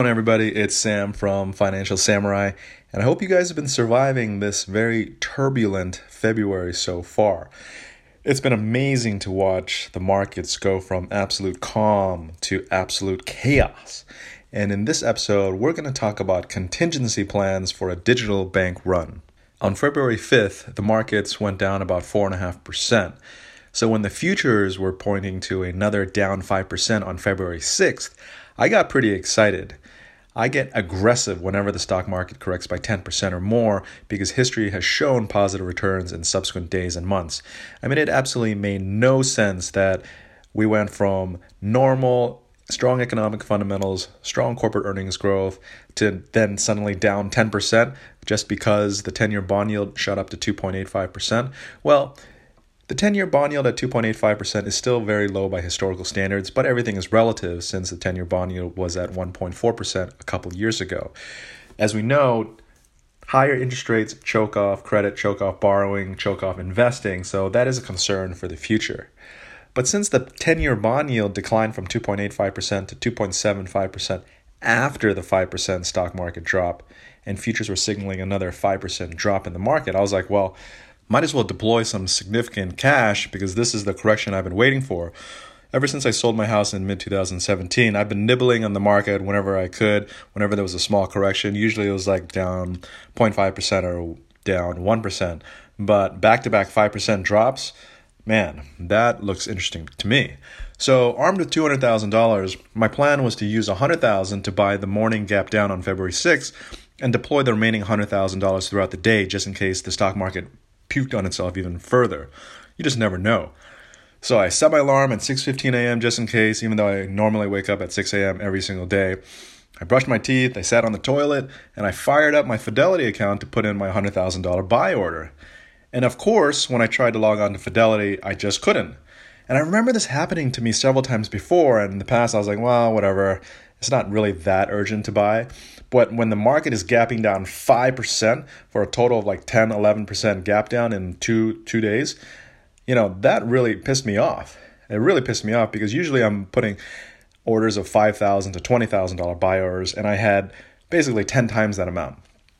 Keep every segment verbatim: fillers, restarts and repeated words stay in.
Hello everybody, it's Sam from Financial Samurai, and I hope you guys have been surviving this very turbulent February so far. It's been amazing to watch the markets go from absolute calm to absolute chaos. And in this episode, we're going to talk about contingency plans for a digital bank run. On February fifth, the markets went down about four point five percent. So when the futures were pointing to another down five percent on February sixth, I got pretty excited. I get aggressive whenever the stock market corrects by ten percent or more because history has shown positive returns in subsequent days and months. I mean, it absolutely made no sense that we went from normal, strong economic fundamentals, strong corporate earnings growth, to then suddenly down ten percent just because the ten-year bond yield shot up to two point eight five percent. Well, the ten-year bond yield at two point eight five percent is still very low by historical standards, but everything is relative since the ten-year bond yield was at one point four percent a couple years ago. As we know, higher interest rates choke off credit, choke off borrowing, choke off investing, so that is a concern for the future. But since the ten-year bond yield declined from two point eight five percent to two point seven five percent after the five percent stock market drop, and futures were signaling another five percent drop in the market, I was like, well, might as well deploy some significant cash because this is the correction I've been waiting for. Ever since I sold my house in mid twenty seventeen, I've been nibbling on the market whenever I could, whenever there was a small correction. Usually it was like down zero point five percent or down one percent. But back-to-back five percent drops, man, that looks interesting to me. So armed with two hundred thousand dollars, my plan was to use one hundred thousand dollars to buy the morning gap down on February sixth and deploy the remaining one hundred thousand dollars throughout the day just in case the stock market puked on itself even further. You just never know. So I set my alarm at six fifteen a.m. just in case, even though I normally wake up at six a.m. every single day. I brushed my teeth, I sat on the toilet, and I fired up my Fidelity account to put in my one hundred thousand dollars buy order. And of course, when I tried to log on to Fidelity, I just couldn't. And I remember this happening to me several times before, and in the past I was like, well, whatever, it's not really that urgent to buy. But when the market is gapping down five percent for a total of like ten, eleven percent gap down in two two days, you know, that really pissed me off. It really pissed me off because usually I'm putting orders of five thousand dollars to twenty thousand dollars buy orders, and I had basically ten times that amount.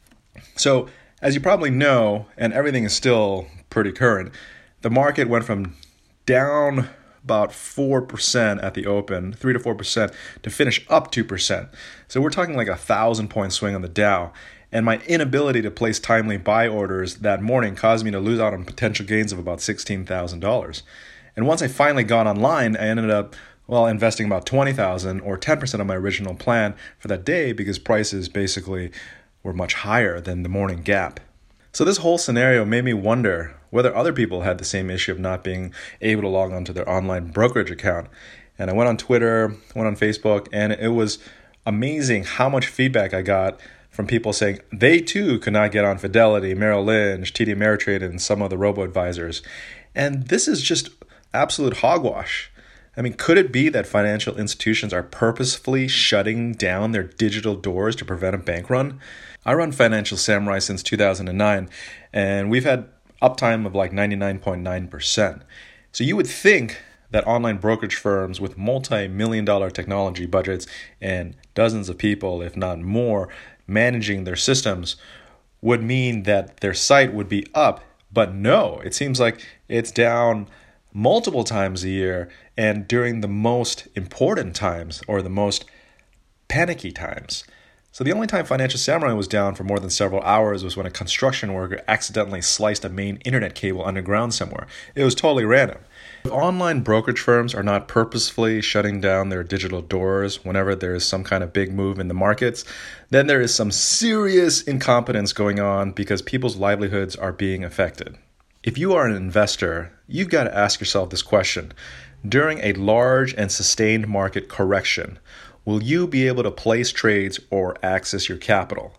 So as you probably know, and everything is still pretty current, the market went from down about four percent at the open, three to four percent, to finish up two percent. So we're talking like a one thousand point swing on the Dow. And my inability to place timely buy orders that morning caused me to lose out on potential gains of about sixteen thousand dollars. And once I finally got online, I ended up, well, investing about twenty thousand dollars or ten percent of my original plan for that day because prices basically were much higher than the morning gap. So this whole scenario made me wonder whether other people had the same issue of not being able to log on to their online brokerage account. And I went on Twitter, went on Facebook, and it was amazing how much feedback I got from people saying they too could not get on Fidelity, Merrill Lynch, T D Ameritrade, and some of the robo-advisors. And this is just absolute hogwash. I mean, could it be that financial institutions are purposefully shutting down their digital doors to prevent a bank run? I run Financial Samurai since two thousand nine, and we've had uptime of like ninety-nine point nine percent. So you would think that online brokerage firms with multi-million dollar technology budgets and dozens of people, if not more, managing their systems would mean that their site would be up. But no, it seems like it's down multiple times a year and during the most important times or the most panicky times. So the only time Financial Samurai was down for more than several hours was when a construction worker accidentally sliced a main internet cable underground somewhere. It was totally random. If online brokerage firms are not purposefully shutting down their digital doors whenever there is some kind of big move in the markets, then there is some serious incompetence going on because people's livelihoods are being affected. If you are an investor, you've got to ask yourself this question. During a large and sustained market correction, will you be able to place trades or access your capital?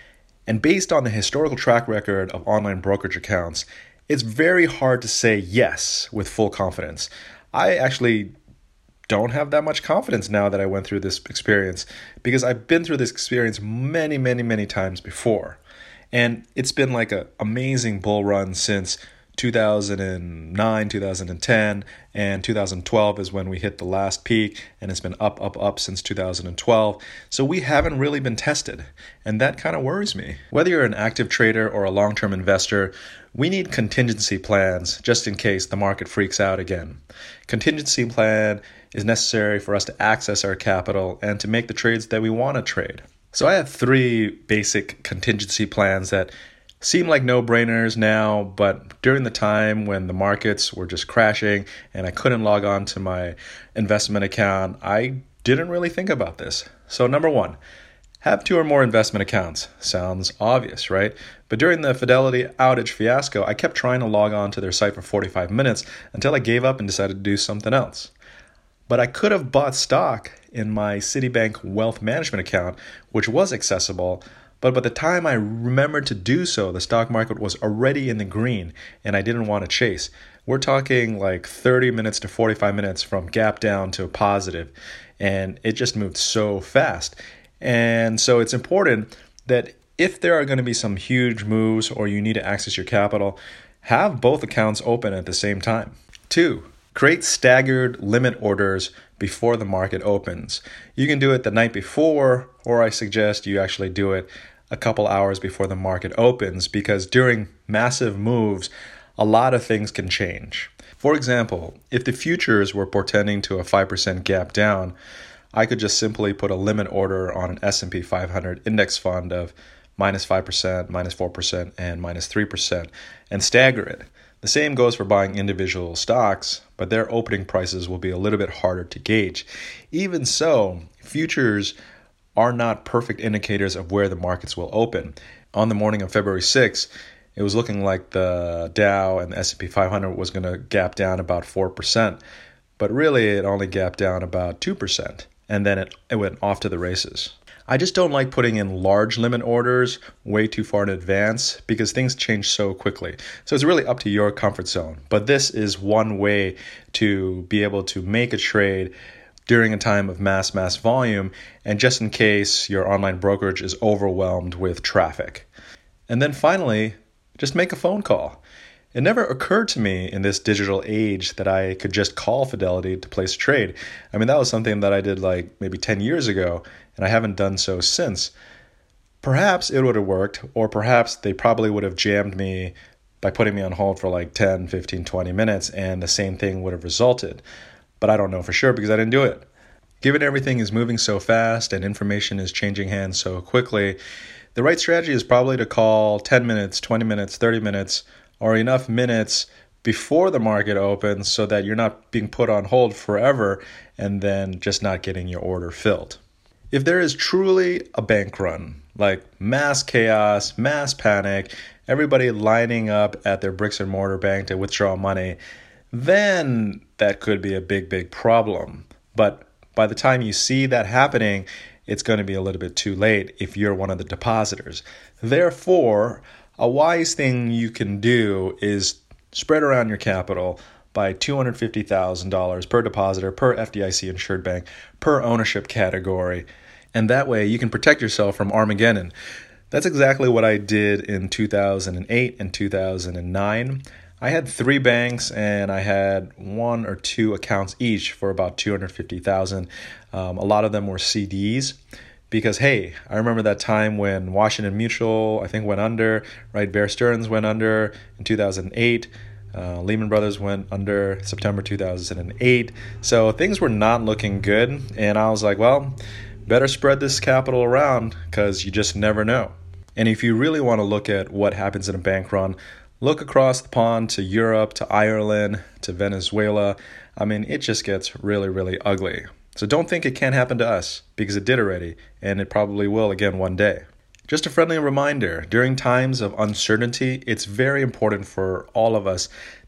And based on the historical track record of online brokerage accounts, it's very hard to say yes with full confidence. I actually don't have that much confidence now that I went through this experience because I've been through this experience many, many, many times before. And it's been like an amazing bull run since two thousand nine, two thousand ten, and two thousand twelve is when we hit the last peak, and it's been up, up, up since two thousand twelve. So we haven't really been tested, and that kind of worries me. Whether you're an active trader or a long-term investor, we need contingency plans just in case the market freaks out again. Contingency plan is necessary for us to access our capital and to make the trades that we want to trade. So I have three basic contingency plans that seem like no-brainers now, but during the time when the markets were just crashing and I couldn't log on to my investment account, I didn't really think about this. So number one, have two or more investment accounts. Sounds obvious, right? But during the Fidelity outage fiasco, I kept trying to log on to their site for forty-five minutes until I gave up and decided to do something else. But I could have bought stock in my Citibank Wealth Management account, which was accessible, but by the time I remembered to do so, the stock market was already in the green and I didn't want to chase. We're talking like thirty minutes to forty-five minutes from gap down to a positive, and it just moved so fast. And so it's important that if there are going to be some huge moves or you need to access your capital, have both accounts open at the same time. Two, create staggered limit orders before the market opens. You can do it the night before, or I suggest you actually do it a couple hours before the market opens, because during massive moves, a lot of things can change. For example, if the futures were portending to a five percent gap down, I could just simply put a limit order on an S and P five hundred index fund of minus five percent, minus four percent, and minus three percent, and stagger it. The same goes for buying individual stocks, but their opening prices will be a little bit harder to gauge. Even so, futures are not perfect indicators of where the markets will open. On the morning of February sixth, it was looking like the Dow and the S and P five hundred was going to gap down about four percent, but really it only gapped down about two percent, and then it, it went off to the races. I just don't like putting in large limit orders way too far in advance because things change so quickly. So it's really up to your comfort zone. But this is one way to be able to make a trade during a time of mass, mass volume, and just in case your online brokerage is overwhelmed with traffic. And then finally, just make a phone call. It never occurred to me in this digital age that I could just call Fidelity to place a trade. I mean, that was something that I did like maybe ten years ago, and I haven't done so since. Perhaps it would have worked, or perhaps they probably would have jammed me by putting me on hold for like ten, fifteen, twenty minutes, and the same thing would have resulted. But I don't know for sure because I didn't do it. Given everything is moving so fast and information is changing hands so quickly, the right strategy is probably to call ten minutes, twenty minutes, thirty minutes, or enough minutes before the market opens so that you're not being put on hold forever and then just not getting your order filled. If there is truly a bank run, like mass chaos, mass panic, everybody lining up at their bricks and mortar bank to withdraw money, then that could be a big, big problem. But by the time you see that happening, it's going to be a little bit too late if you're one of the depositors. Therefore, a wise thing you can do is spread around your capital by two hundred fifty thousand dollars per depositor, per F D I C insured bank, per ownership category. And that way you can protect yourself from Armageddon. That's exactly what I did in two thousand eight and two thousand nine. I had three banks and I had one or two accounts each for about two hundred fifty thousand dollars. Um, a lot of them were C Ds. Because, hey, I remember that time when Washington Mutual, I think, went under, right? Bear Stearns went under in two thousand eight. Uh, Lehman Brothers went under September two thousand eight. So things were not looking good. And I was like, well, better spread this capital around because you just never know. And if you really want to look at what happens in a bank run, look across the pond to Europe, to Ireland, to Venezuela. I mean, it just gets really, really ugly. So don't think it can't happen to us, because it did already, and it probably will again one day. Just a friendly reminder, during times of uncertainty, it's very important for all of us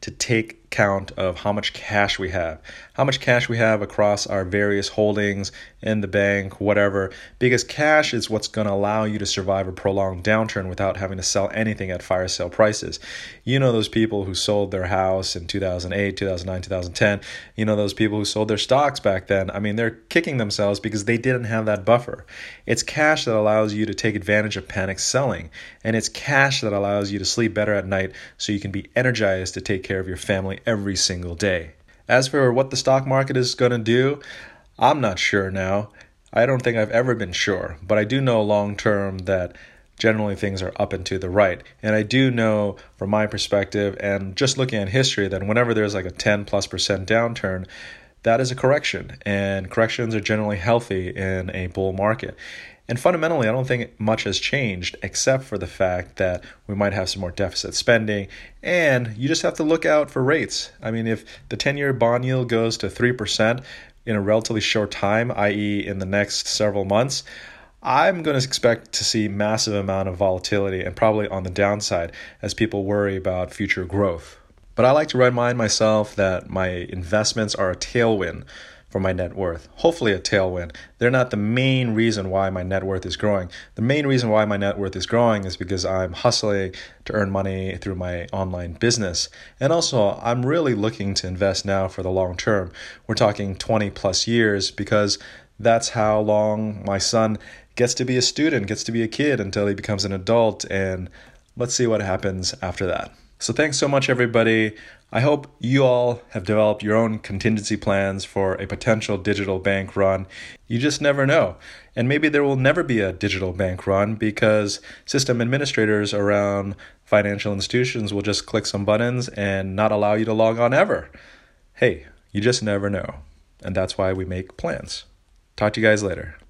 to take count of how much cash we have, how much cash we have across our various holdings in the bank, whatever, because cash is what's going to allow you to survive a prolonged downturn without having to sell anything at fire sale prices. You know those people who sold their house in two thousand eight, two thousand nine, two thousand ten. You know those people who sold their stocks back then. I mean, they're kicking themselves because they didn't have that buffer. It's cash that allows you to take advantage of panic selling, and it's cash that allows you to sleep better at night so you can be energized to take care of your family every single day. As for what the stock market is going to do, I'm not sure now. I don't think I've ever been sure, but I do know long term that generally things are up and to the right. And I do know from my perspective and just looking at history that whenever there's like a ten plus percent downturn, that is a correction, and corrections are generally healthy in a bull market. And fundamentally, I don't think much has changed except for the fact that we might have some more deficit spending, and you just have to look out for rates. I mean, if the ten-year bond yield goes to three percent in a relatively short time, that is in the next several months, I'm going to expect to see massive amount of volatility and probably on the downside as people worry about future growth. But I like to remind myself that my investments are a tailwind for my net worth. Hopefully a tailwind. They're not the main reason why my net worth is growing. The main reason why my net worth is growing is because I'm hustling to earn money through my online business. And also, I'm really looking to invest now for the long term. We're talking twenty plus years because that's how long my son gets to be a student, gets to be a kid until he becomes an adult. And let's see what happens after that. So thanks so much, everybody. I hope you all have developed your own contingency plans for a potential digital bank run. You just never know. And maybe there will never be a digital bank run because system administrators around financial institutions will just click some buttons and not allow you to log on ever. Hey, you just never know. And that's why we make plans. Talk to you guys later.